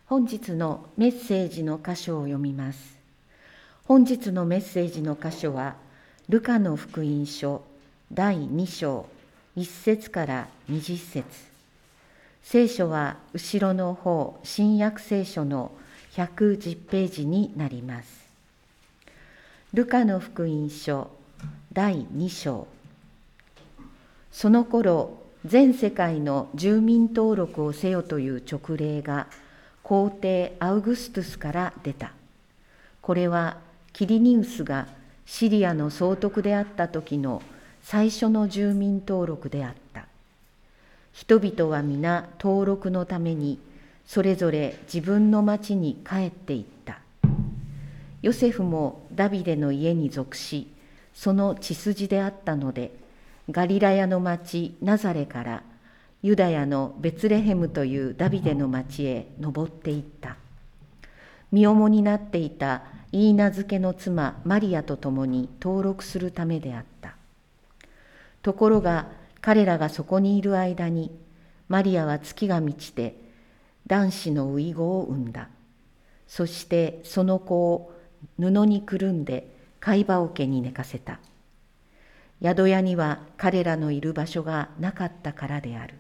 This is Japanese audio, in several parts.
本日のメッセージの箇所を読みます。本日のメッセージの箇所は、ルカの福音書第2章1節から20節。聖書は後ろの方、新約聖書の110ページになります。ルカの福音書第2章。その頃、全世界の住民登録をせよという勅令が皇帝アウグストゥスから出た。これはキリニウスがシリアの総督であった時の最初の住民登録であった。人々は皆登録のためにそれぞれ自分の町に帰っていった。ヨセフもダビデの家に属し、その血筋であったので、ガリラヤの町ナザレからユダヤのベツレヘムというダビデの町へ登っていった。身重になっていたイーナ漬けの妻マリアと共に登録するためであった。ところが彼らがそこにいる間に、マリアは月が満ちて男子の遺子を産んだ。そしてその子を布にくるんで貝羽桶に寝かせた。宿屋には彼らのいる場所がなかったからである。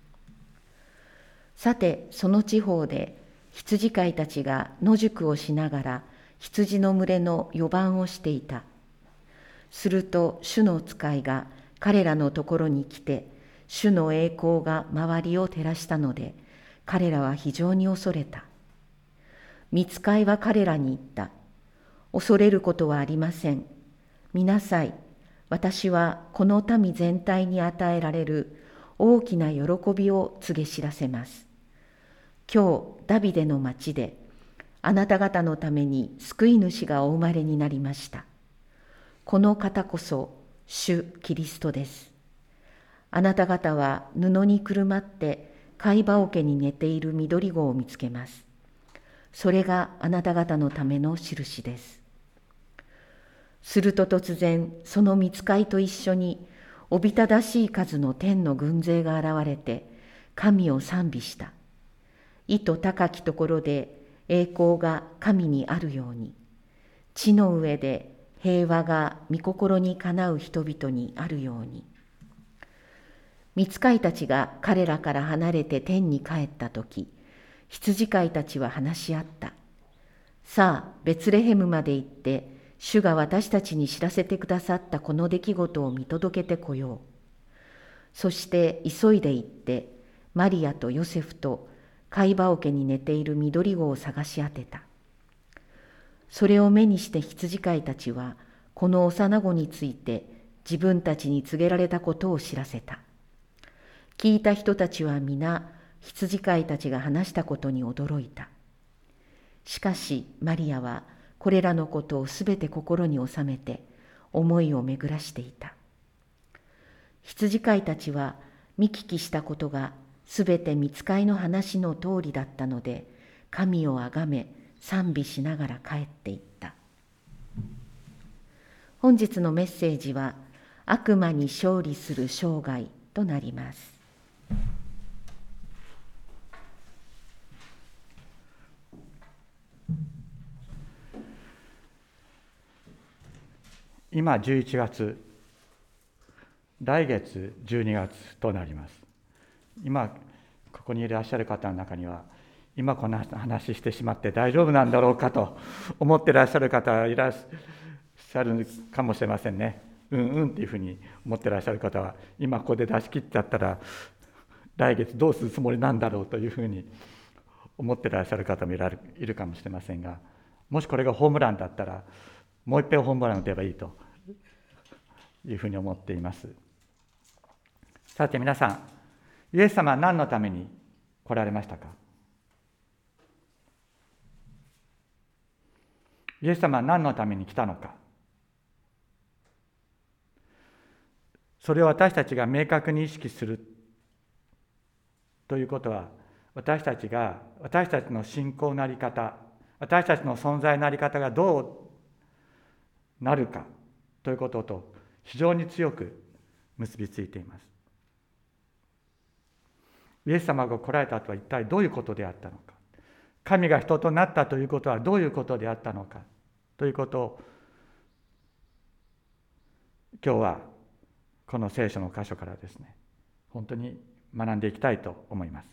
さて、その地方で羊飼いたちが野宿をしながら羊の群れの予番をしていた。すると主の使いが彼らのところに来て、主の栄光が周りを照らしたので、彼らは非常に恐れた。御使いは彼らに言った。恐れることはありません。見なさい。私はこの民全体に与えられる大きな喜びを告げ知らせます。今日ダビデの町であなた方のために救い主がお生まれになりました。この方こそ主キリストです。あなた方は布にくるまって貝羽桶に寝ている緑子を見つけます。それがあなた方のための印です。すると突然、その御使いと一緒におびただしい数の天の軍勢が現れて、神を賛美した。意図高きところで栄光が神にあるように、地の上で平和が御心にかなう人々にあるように。御使いたちが彼らから離れて天に帰ったとき、羊飼いたちは話し合った。さあ、ベツレヘムまで行って、主が私たちに知らせてくださったこの出来事を見届けてこよう。そして急いで行って、マリアとヨセフと貝羽桶に寝ている緑子を探し当てた。それを目にして羊飼いたちは、この幼子について自分たちに告げられたことを知らせた。聞いた人たちは皆、羊飼いたちが話したことに驚いた。しかしマリアはこれらのことをすべて心に収めて思いを巡らしていた。羊飼いたちは見聞きしたことがすべて御使いの話の通りだったので、神をあがめ賛美しながら帰っていった。本日のメッセージは、悪魔に勝利する生涯となります。 今11月、来月12月となります。今ここにいらっしゃる方の中には、今この話してしまって大丈夫なんだろうかと思っていらっしゃる方いらっしゃるかもしれませんね。っていうふうに思っていらっしゃる方は、今ここで出し切っちゃったら来月どうするつもりなんだろうというふうに思っていらっしゃる方もいるかもしれませんが、もしこれがホームランだったらもう一遍ホームラン打てばいいというふうに思っています。さて皆さん、イエス様は何のために来られましたか？イエス様は何のために来たのか。それを私たちが明確に意識するということは、私たちの信仰の在り方、私たちの存在の在り方がどうなるかということと非常に強く結びついています。イエス様が来られたとは一体どういうことであったのか。 神が人となったということはどういうことであったのかということを今日はこの聖書の箇所からですね、本当に学んでいきたいと思います。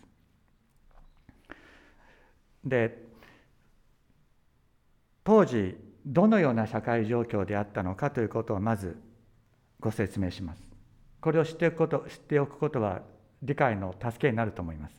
で、当時どのような社会状況であったのかということをまずご説明します。これを知っておくことは理解の助けになると思います。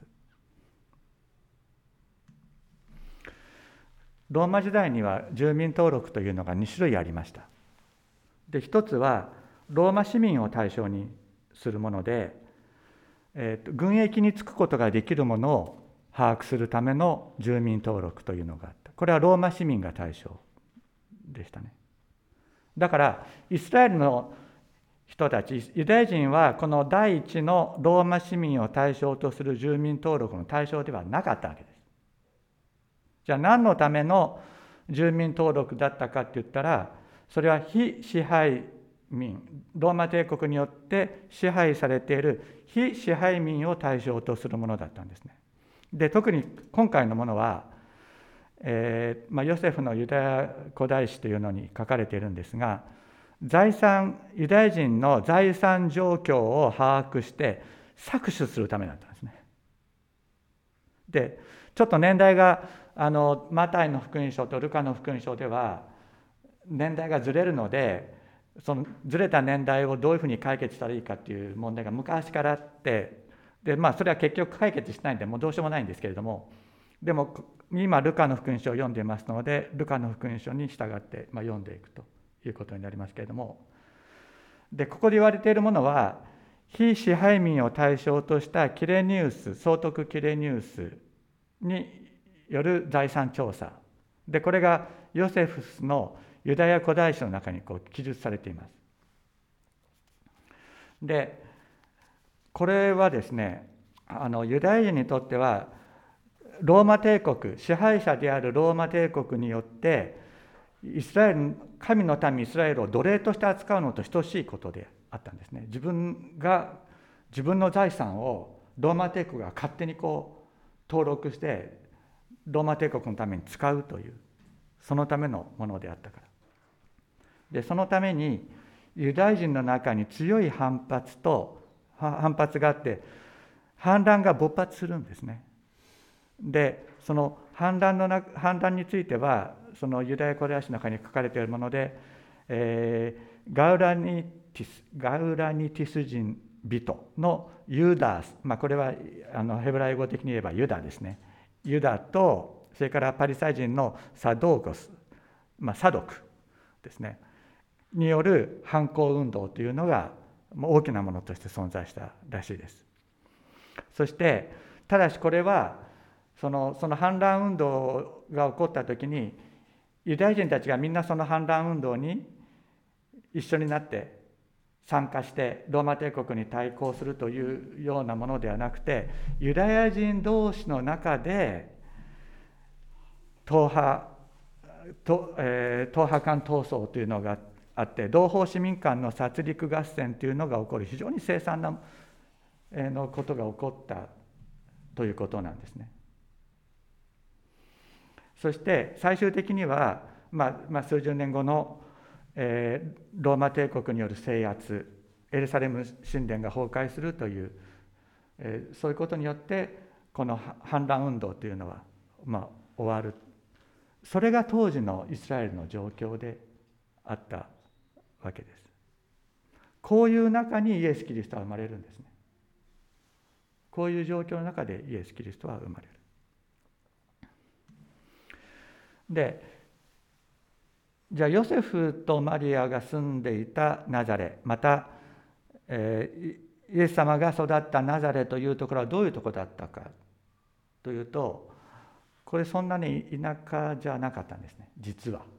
ローマ時代には住民登録というのが2種類ありました。で、一つはローマ市民を対象にするもので、軍役に就くことができるものを把握するための住民登録というのがあった。これはローマ市民が対象でしたね。だからイスラエルの人たち、ユダヤ人はこの第一のローマ市民を対象とする住民登録の対象ではなかったわけです。じゃあ何のための住民登録だったかって言ったら、それは非支配民、ローマ帝国によって支配されている非支配民を対象とするものだったんですね。で、特に今回のものは、ヨセフのユダヤ古代史というのに書かれているんですが、ユダヤ人の財産状況を把握して搾取するためだったんですね。で、ちょっと年代がマタイの福音書とルカの福音書では年代がずれるので、そのずれた年代をどういうふうに解決したらいいかっていう問題が昔からあって、で、それは結局解決しないんでもうどうしようもないんですけれども、でも今ルカの福音書を読んでいますので、ルカの福音書に従って読んでいくということになりますけれども、で、ここで言われているものは非支配民を対象としたキレニウス、総督キレニウスによる財産調査で、これがヨセフスのユダヤ古代史の中に記述されています。で、これはですね、ユダヤ人にとってはローマ帝国、支配者であるローマ帝国によって神の民イスラエルを奴隷として扱うのと等しいことであったんですね。自分の財産をローマ帝国が勝手に登録してローマ帝国のために使うという、そのためのものであったから。で、そのためにユダヤ人の中に強い反発があって反乱が勃発するんですね。で、その反乱についてはそのユダヤ古代史の中に書かれているもので、ガウラニティス人人のユダース、これはヘブライ語的に言えばユダですね。ユダとそれからパリサイ人のサドーコス、サドクですねによる反抗運動というのが大きなものとして存在したらしいです。そしてただしこれはその反乱運動が起こった時にユダヤ人たちがみんなその反乱運動に一緒になって参加してローマ帝国に対抗するというようなものではなくて、ユダヤ人同士の中で党派間闘争というのがあって、同胞市民間の殺戮合戦というのが起こる非常に凄惨なことが起こったということなんですね。そして最終的には、数十年後のローマ帝国による制圧、エルサレム神殿が崩壊するという、そういうことによってこの反乱運動というのは終わる。それが当時のイスラエルの状況であったわけです。こういう中にイエス・キリストは生まれるんですね。こういう状況の中でイエス・キリストは生まれる。で、じゃあヨセフとマリアが住んでいたナザレ、また、イエス様が育ったナザレというところはどういうところだったかというと、これそんなに田舎じゃなかったんですね、実は。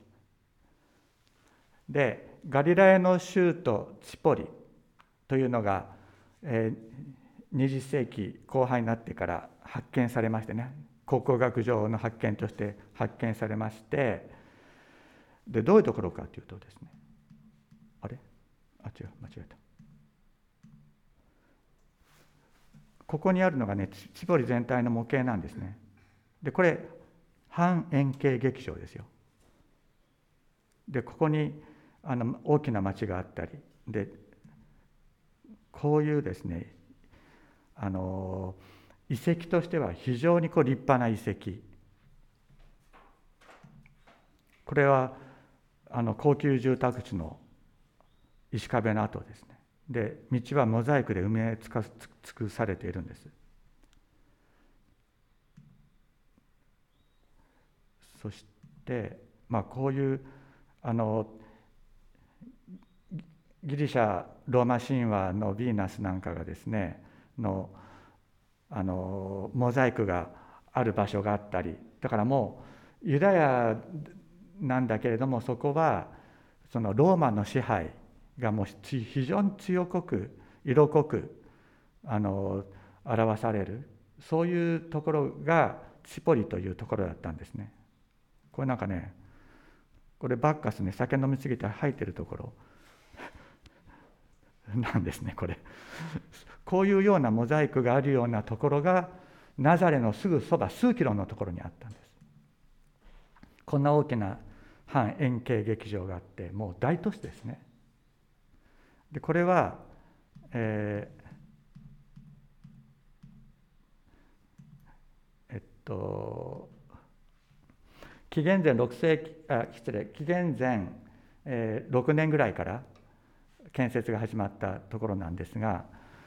で、ガリラヤの州都チポリというのが、20世紀後半になってから発見されましてね、考古学上の発見として発見されまして、でどういうところかというとですね、間違えた。ここにあるのがね、チポリ全体の模型なんですね。でこれ半円形劇場ですよ。でここに大きな町があったりで、こういうですね遺跡としては非常に立派な遺跡、これは高級住宅地の石壁の跡ですね。で道はモザイクで埋め尽くされているんです。そして、こういうギリシャローマ神話のヴィーナスなんかがですねモザイクがある場所があったり、だからもうユダヤなんだけれども、そこはそのローマの支配がもう非常に強く色濃く表される、そういうところがチポリというところだったんですね。これなんかね、これバッカスね、酒飲みすぎて吐いてるところなんですね。こういうようなモザイクがあるようなところがナザレのすぐそば数キロのところにあったんです。こんな大きな半円形劇場があって、もう大都市ですね。でこれは、紀元前6年ぐらいから建設が始まったところなんですが、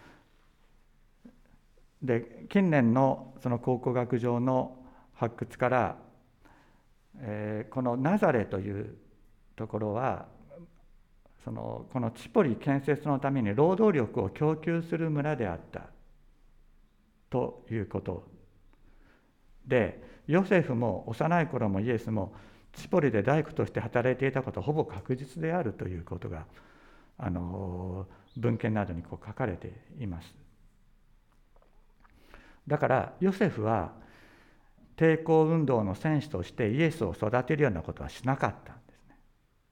で近年のその考古学上の発掘から、このナザレというところはこのチポリ建設のために労働力を供給する村であったということで、ヨセフも幼い頃もイエスもチポリで大工として働いていたことはほぼ確実であるということが文献などに書かれています。だからヨセフは抵抗運動の戦士としてイエスを育てるようなことはしなかったんですね。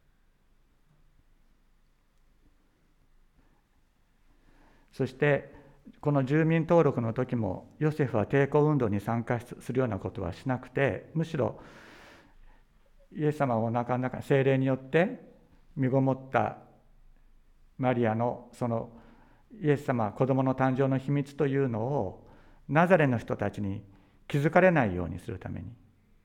そしてこの住民登録の時もヨセフは抵抗運動に参加するようなことはしなくて、むしろイエス様をお腹の中に聖霊によって身ごもったマリアのそのイエス様子供の誕生の秘密というのをナザレの人たちに気づかれないようにするために、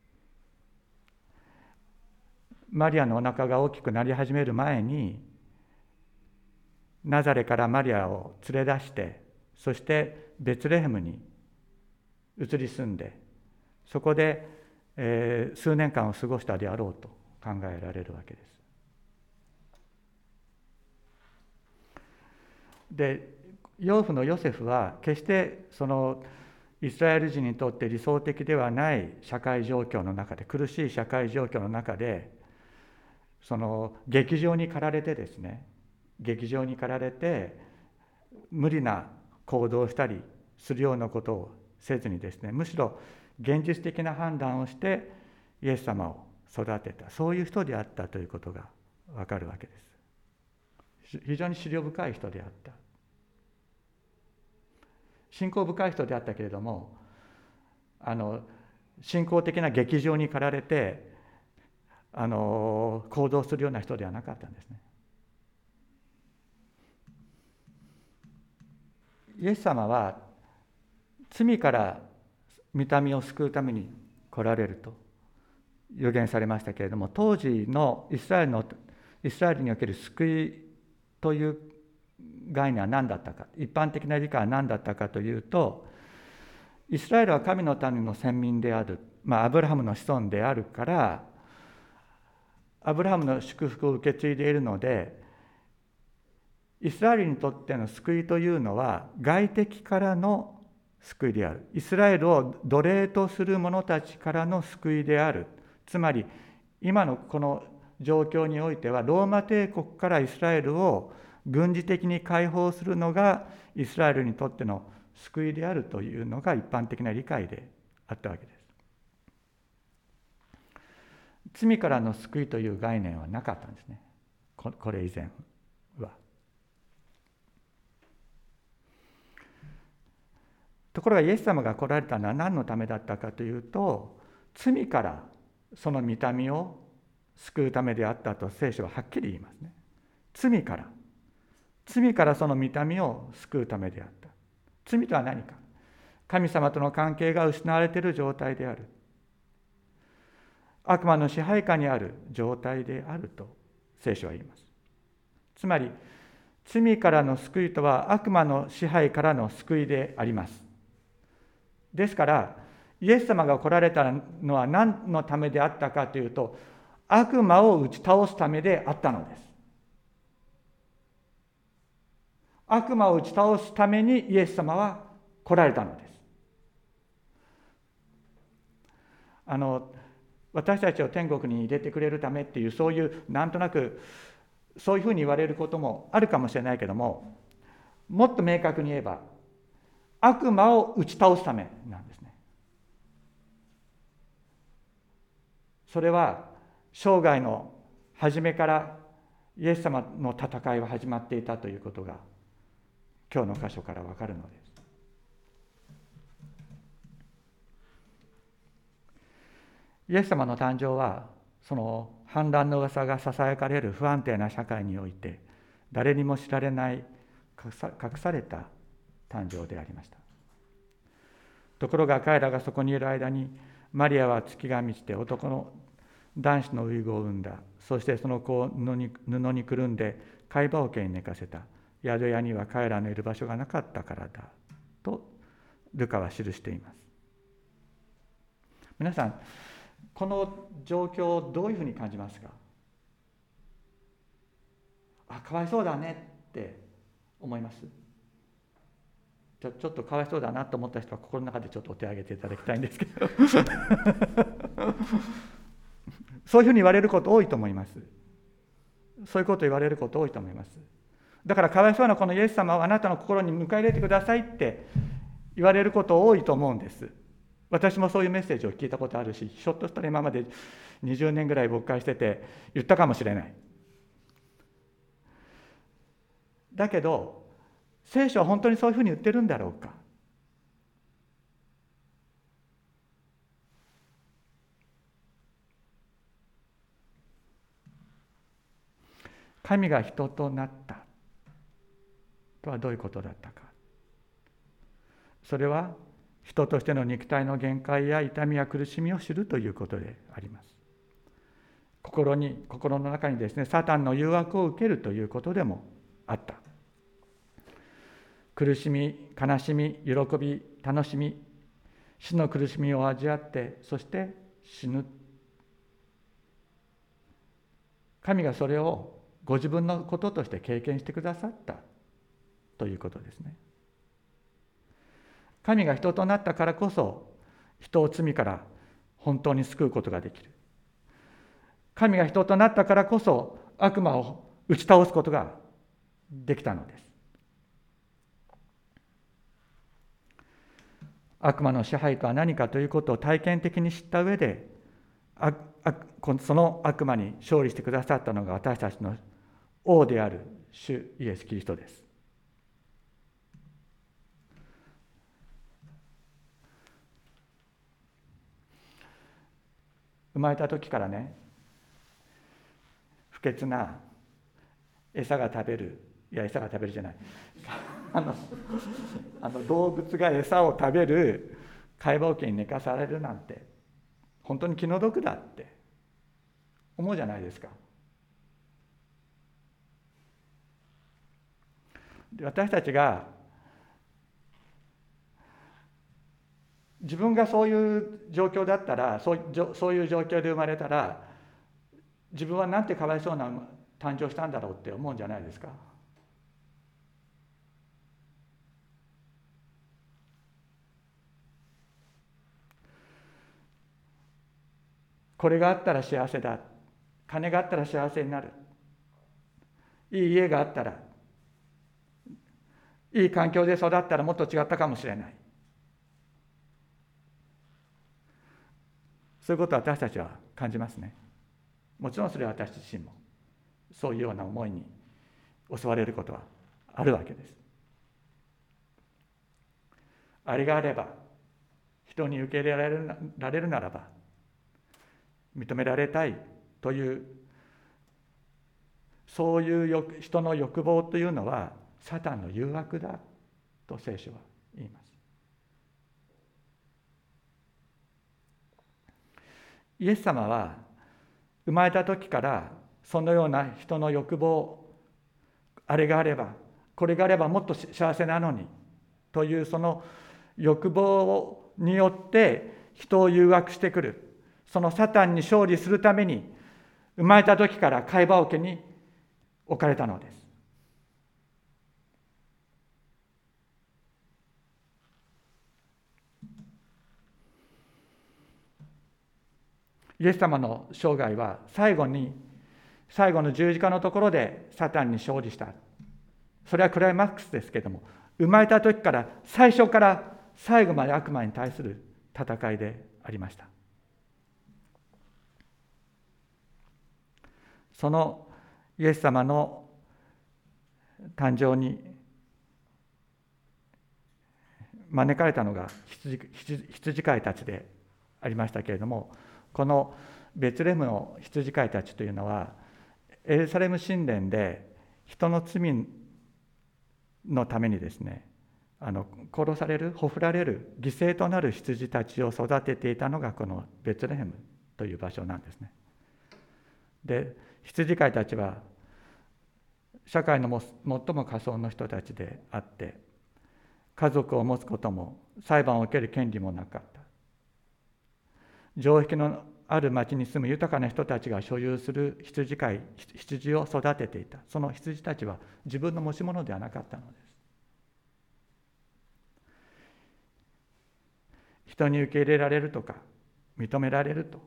マリアのお腹が大きくなり始める前にナザレからマリアを連れ出して、そしてベツレヘムに移り住んで、そこで、数年間を過ごしたであろうと考えられるわけです。で養父のヨセフは決してそのイスラエル人にとって理想的ではない社会状況の中で、苦しい社会状況の中でその劇場に駆られてですね、無理な行動をしたりするようなことをせずにですね、むしろ現実的な判断をしてイエス様を育てた、そういう人であったということがわかるわけです。非常に思慮深い人であった、信仰深い人であったけれども、信仰的な劇場に駆られて行動するような人ではなかったんですね。イエス様は罪から御民を救うために来られると予言されましたけれども、当時のイスラエルにおける救いという概念は何だったか、一般的な理解は何だったかというと、イスラエルは神の民の先民である、アブラハムの子孫であるから、アブラハムの祝福を受け継いでいるので、イスラエルにとっての救いというのは外敵からの救いである。イスラエルを奴隷とする者たちからの救いである。つまり今のこの状況においてはローマ帝国からイスラエルを軍事的に解放するのがイスラエルにとっての救いであるというのが一般的な理解であったわけです。罪からの救いという概念はなかったんですね、これ以前は。ところがイエス様が来られたのは何のためだったかというと、 罪からその御民を救うためであったと聖書ははっきり言いますね。罪からその御民を救うためであった。罪とは何か。神様との関係が失われている状態である。悪魔の支配下にある状態であると聖書は言います。つまり、罪からの救いとは悪魔の支配からの救いであります。ですから、イエス様が来られたのは何のためであったかというと、悪魔を打ち倒すためであったのです。悪魔を打ち倒すためにイエス様は来られたのです。私たちを天国に入れてくれるためっていう、そういうなんとなくそういうふうに言われることもあるかもしれないけども、もっと明確に言えば悪魔を打ち倒すためなんですね。それは生涯の初めからイエス様の戦いは始まっていたということが今日の箇所からわかるのです。イエス様の誕生は、その反乱の噂がささやかれる不安定な社会において、誰にも知られない隠された誕生でありました。ところが彼らがそこにいる間に、マリアは月が満ちて男子の遺語を産んだ。そしてその子を布にくるんで貝羽桶に寝かせた。宿屋には彼らのいる場所がなかったからだとルカは記しています。皆さん、この状況をどういうふうに感じますか？かわいそうだねって思います？ちょっとかわいそうだなと思った人は心の中でちょっとお手を挙げていただきたいんですけどそういうふうに言われること多いと思います。そういうことを言われること多いと思います。だからかわいそうなこのイエス様をあなたの心に迎え入れてくださいって言われること多いと思うんです。私もそういうメッセージを聞いたことあるし、ひょっとしたら今まで20年ぐらい牧会してて言ったかもしれない。だけど聖書は本当にそういうふうに言ってるんだろうか。神が人となったとはどういうことだったか。それは人としての肉体の限界や痛みや苦しみを知るということであります。心の中にですね、サタンの誘惑を受けるということでもあった。苦しみ、悲しみ、喜び、楽しみ、死の苦しみを味わって、そして死ぬ。神がそれをご自分のこととして経験してくださったということですね。神が人となったからこそ、人を罪から本当に救うことができる。神が人となったからこそ、悪魔を打ち倒すことができたのです。悪魔の支配とは何かということを体験的に知った上で、その悪魔に勝利してくださったのが私たちの王である主イエス・キリストです。生まれた時からね、不潔な餌が食べるじゃない動物が餌を食べる貝羽桶に寝かされるなんて本当に気の毒だって思うじゃないですか。で、私たちが自分がそういう状況だったら、そういう状況で生まれたら、自分はなんてかわいそうな誕生したんだろうって思うんじゃないですか。これがあったら幸せだ、金があったら幸せになる、いい家があったら、いい環境で育ったらもっと違ったかもしれない。そういうことを私たちは感じますね。もちろんそれは私自身もそういうような思いに襲われることはあるわけです。あれがあれば、人に受け入れられるならば、 認められたいという、そういう人の欲望というのはサタンの誘惑だと聖書は言います。イエス様は生まれた時からそのような人の欲望、あれがあればこれがあればもっと幸せなのにというその欲望によって人を誘惑してくる、そのサタンに勝利するために生まれた時から貝羽桶に置かれたのです。イエス様の生涯は最後の十字架のところでサタンに勝利した。それはクライマックスですけれども、生まれた時から最初から最後まで悪魔に対する戦いでありました。そのイエス様の誕生に招かれたのが羊飼いたちでありましたけれども、このベツレヘムの羊飼いたちというのはエルサレム神殿で人の罪のためにですね、殺される、ほふられる、犠牲となる羊たちを育てていたのがこのベツレヘムという場所なんですね。で、羊飼いたちは社会の最も下層の人たちであって、家族を持つことも裁判を受ける権利もなかった。城壁のある町に住む豊かな人たちが所有する羊を育てていた。その羊たちは自分の持ち物ではなかったのです。人に受け入れられるとか認められると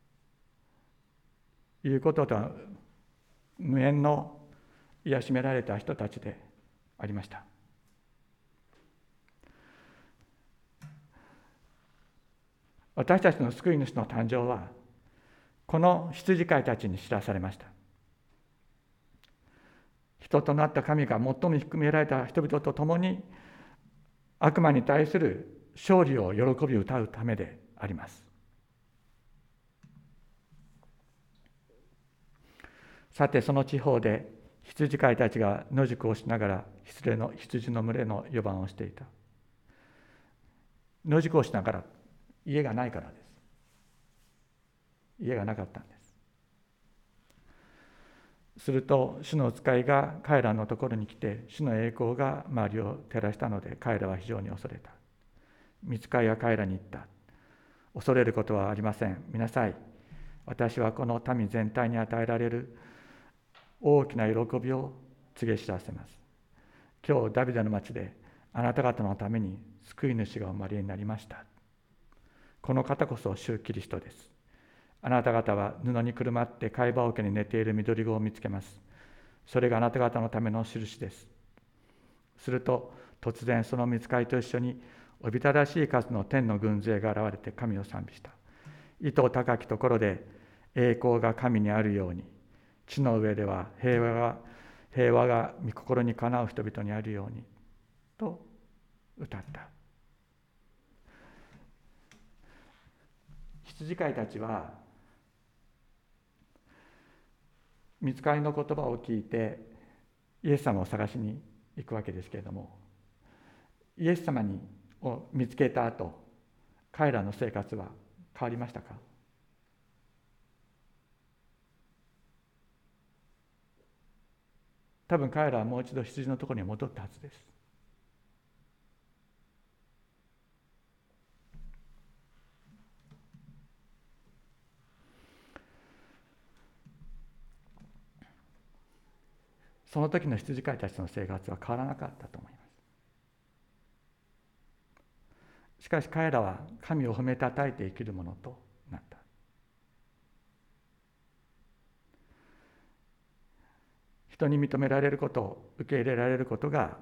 いうこととは無縁の癒しめられた人たちでありました。私たちの救い主の誕生はこの羊飼いたちに知らされました。人となった神が最も低められた人々と共に悪魔に対する勝利を喜び歌うためであります。さて、その地方で羊飼いたちが野宿をしながら羊の群れの予番をしていた。野宿をしながら、家がないからです。家がなかったんです。すると主の使いが彼らのところに来て、主の栄光が周りを照らしたので、彼らは非常に恐れた。御使いは彼らに言った。恐れることはありません。見なさい。私はこの民全体に与えられる大きな喜びを告げ知らせます。今日ダビデの町であなた方のために救い主がお生まれになりました。この方こそ主キリストです。あなた方は布にくるまって貝羽桶に寝ている緑子を見つけます。それがあなた方のための印です。すると突然その御使いと一緒におびただしい数の天の軍勢が現れて神を賛美した。意図高きところで栄光が神にあるように、地の上では平和が御心にかなう人々にあるようにと歌った。羊飼いたちは御使いの言葉を聞いてイエス様を探しに行くわけですけれども、イエス様を見つけた後、彼らの生活は変わりましたか？多分彼らはもう一度羊のところに戻ったはずです。その時の羊飼いたちの生活は変わらなかったと思います。しかし彼らは神を褒めたたえて生きるものとなった。人に認められること、受け入れられることが、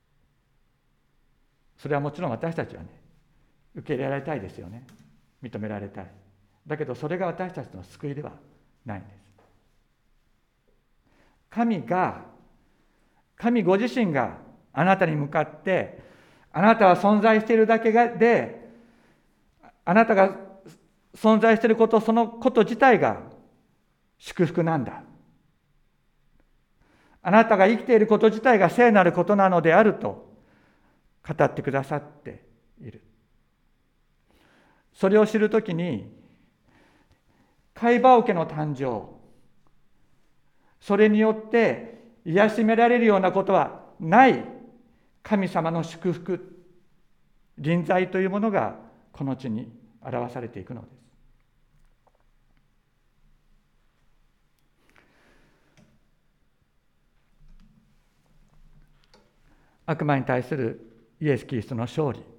それはもちろん私たちはね、受け入れられたいですよね。認められたい。だけどそれが私たちの救いではないんです。神ご自身があなたに向かって、あなたは存在しているだけで、あなたが存在していること、そのこと自体が祝福なんだ。あなたが生きていること自体が聖なることなのであると語ってくださっている。それを知るときに、貝羽桶の誕生、それによって癒しめられるようなことはない神様の祝福、臨在というものがこの地に表されていくのです。悪魔に対するイエス・キリストの勝利、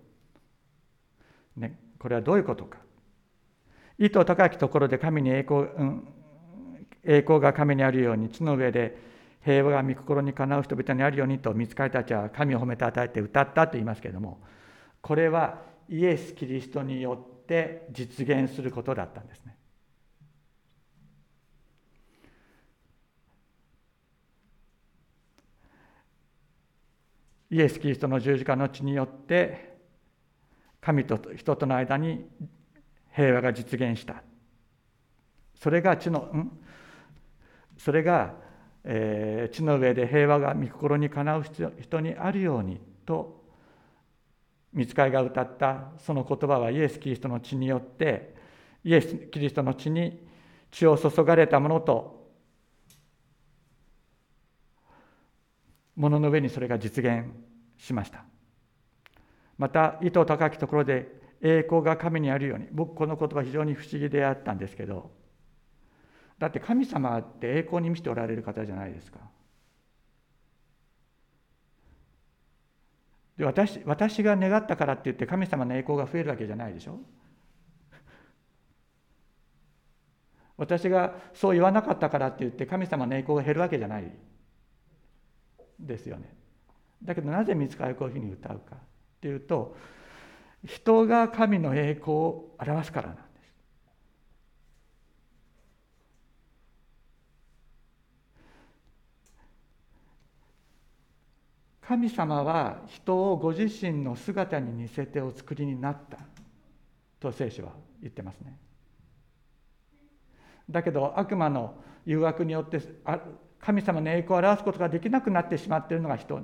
これはどういうことか。意図高きところで神に栄光が神にあるように、地の上で平和が御心にかなう人々にあるようにと御使いたちは神を褒めたたえて歌ったと言いますけれども、これはイエス・キリストによって実現することだったんですね。イエス・キリストの十字架の血によって神と人との間に平和が実現した。それが地の上で平和が御心にかなう人にあるようにと御使いが歌ったその言葉は、イエス・キリストの血によって、イエス・キリストの血に血を注がれたものとものの上にそれが実現しました。また意図高きところで栄光が神にあるように、僕この言葉非常に不思議であったんですけど、だって神様って栄光に満ちておられる方じゃないですか。で、私が願ったからって言って神様の栄光が増えるわけじゃないでしょ。私がそう言わなかったからって言って神様の栄光が減るわけじゃないですよね。だけどなぜ御使いはこういうふうに歌うかっていうと、人が神の栄光を表すからなんです。神様は人をご自身の姿に似せてお作りになったと聖書は言ってますね。だけど悪魔の誘惑によって神様の栄光を表すことができなくなってしまっているのが人。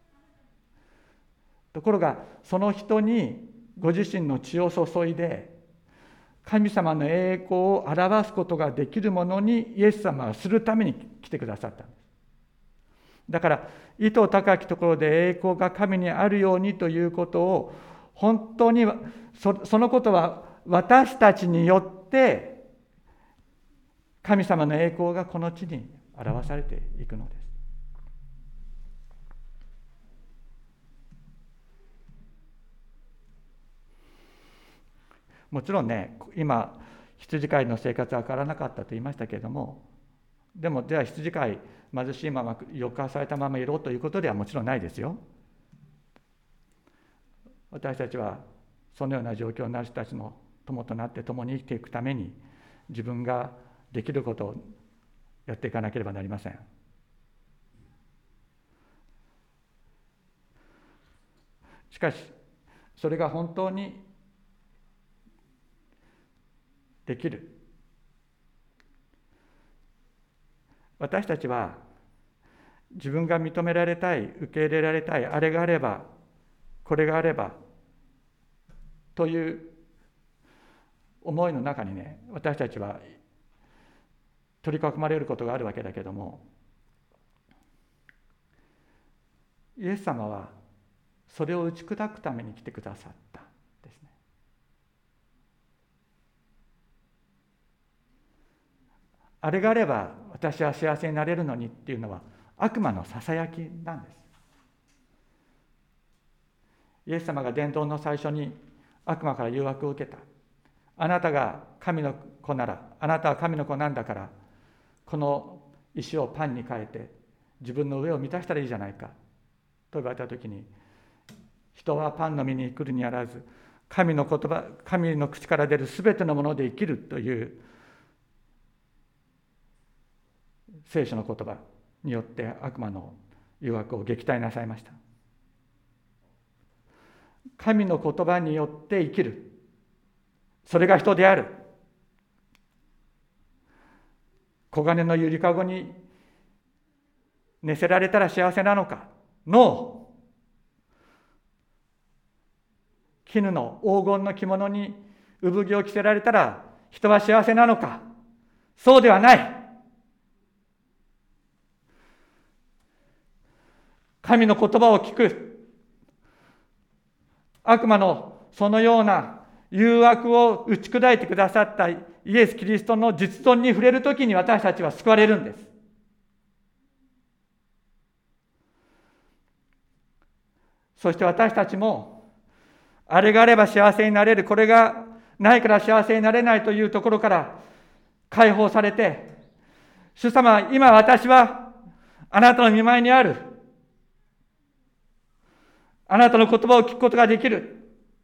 ところがその人にご自身の血を注いで神様の栄光を表すことができるものにイエス様はするために来てくださったんです。だから意図高きところで栄光が神にあるようにということを、本当にそのことは私たちによって神様の栄光がこの地に表されていくのです。もちろんね、今羊飼いの生活は変わらなかったと言いましたけれども、でもじゃあ羊飼い貧しいまま抑圧されたままいろうということではもちろんないですよ。私たちはそのような状況になる人たちの友となって共に生きていくために、自分ができることをやっていかなければなりません。しかしそれが本当にできる。私たちは自分が認められたい、受け入れられたい、あれがあれば、これがあればという思いの中にね、私たちは取り囲まれることがあるわけだけども、イエス様はそれを打ち砕くために来てくださったんですね。あれがあれば私は幸せになれるのにっていうのは悪魔のささやきなんです。イエス様が伝道の最初に悪魔から誘惑を受けた。あなたが神の子なら、あなたは神の子なんだから、この石をパンに変えて自分の上を満たしたらいいじゃないかと言われたときに、人はパンの実に来るにあらず、神の言葉、神の口から出るすべてのもので生きるという聖書の言葉によって悪魔の誘惑を撃退なさいました。神の言葉によって生きる、それが人である黄金のゆりかごに寝せられたら幸せなのか。ノー。絹の黄金の着物に産着を着せられたら人は幸せなのか。そうではない。神の言葉を聞く。悪魔のそのような誘惑を打ち砕いてくださったイエス・キリストの実存に触れるときに私たちは救われるんです。そして私たちも、あれがあれば幸せになれる、これがないから幸せになれないというところから解放されて、主様、今私はあなたの御前にある。あなたの言葉を聞くことができる。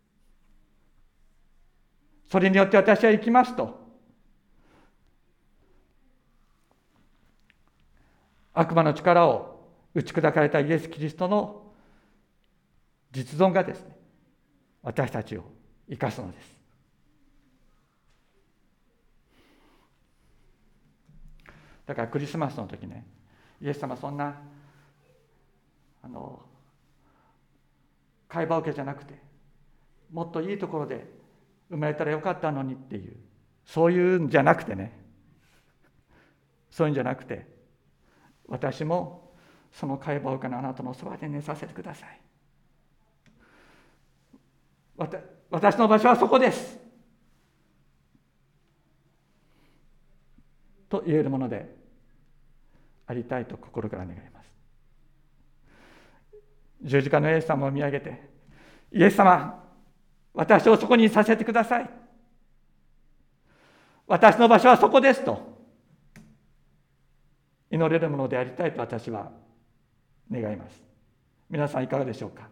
それによって私は生きますと。悪魔の力を打ち砕かれたイエス・キリストの実存がですね、私たちを生かすのです。だからクリスマスの時ね、イエス様そんな会話受けじゃなくて、もっといいところで生まれたらよかったのにっていう、そういうんじゃなくてね、そういうんじゃなくて、私もその会話を受けのあなたのそばで寝させてください。私の場所はそこですと言えるものでありたいと心から願います。十字架のイエス様を見上げて、イエス様、私をそこにさせてください。私の場所はそこですと祈れるものでありたいと私は願います。皆さんいかがでしょうか。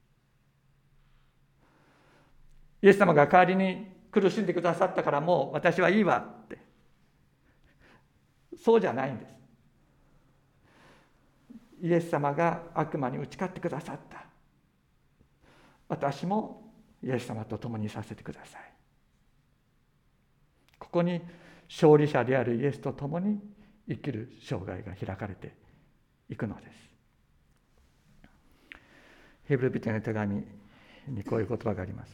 イエス様が代わりに苦しんでくださったからもう私はいいわって、そうじゃないんです。イエス様が悪魔に打ち勝ってくださった。私もイエス様と共にさせてください。ここに勝利者であるイエスと共に生きる生涯が開かれていくのです。ヘブル人への手紙にこういう言葉があります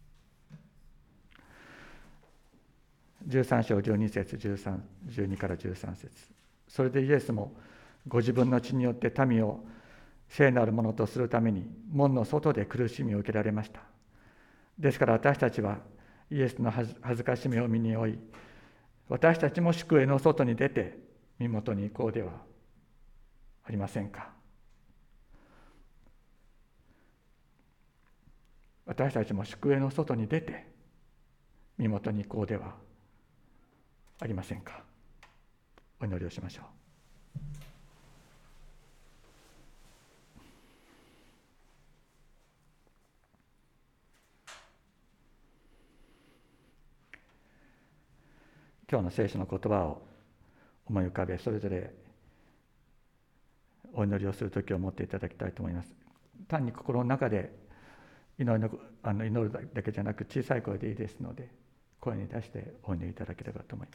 。13章12節12から13節。それでイエスもご自分の血によって民を聖なるものとするために門の外で苦しみを受けられました。ですから私たちはイエスの恥ずかしみを身に負い、私たちも宿営の外に出て身元に行こうではありませんか。私たちも宿営の外に出て身元に行こうではありませんか。お祈りをしましょう。今日の聖書の言葉を思い浮かべ、それぞれお祈りをする時を持っていただきたいと思います。単に心の中で祈るだけじゃなく、小さい声でいいですので声に出してお祈りいただければと思います。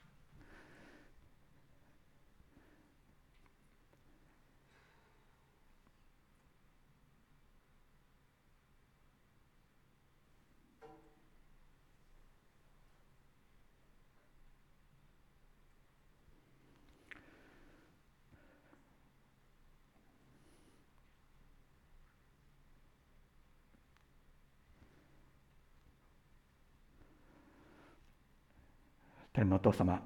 天のお父様、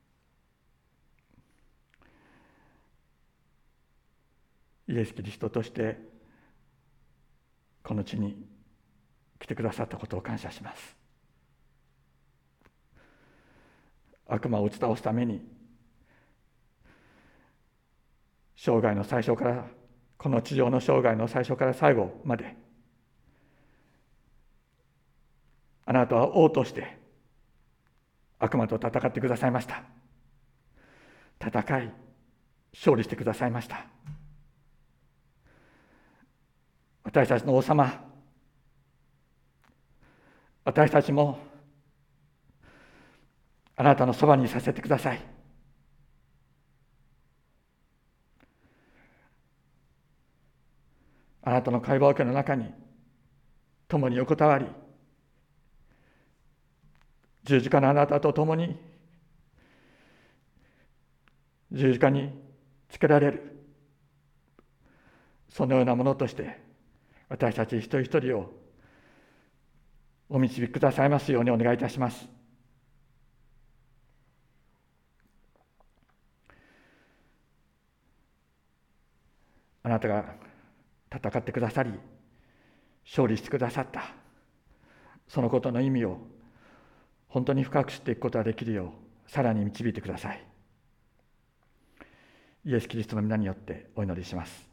イエス・キリストとしてこの地に来てくださったことを感謝します。悪魔を打ち倒すために生涯の最初から、この地上の生涯の最初から最後まであなたは王として悪魔と戦ってくださいました。戦い勝利してくださいました。私たちの王様、私たちもあなたのそばにさせてください。 あなたの会話桶の中に共に横たわり、十字架のあなたと共に十字架につけられる、そのようなものとして私たち一人一人をお導きくださいますようにお願いいたします。あなたが戦ってくださり勝利してくださったそのことの意味を本当に深く知っていくことができるようさらに導いてください。イエス・キリストの皆によってお祈りします。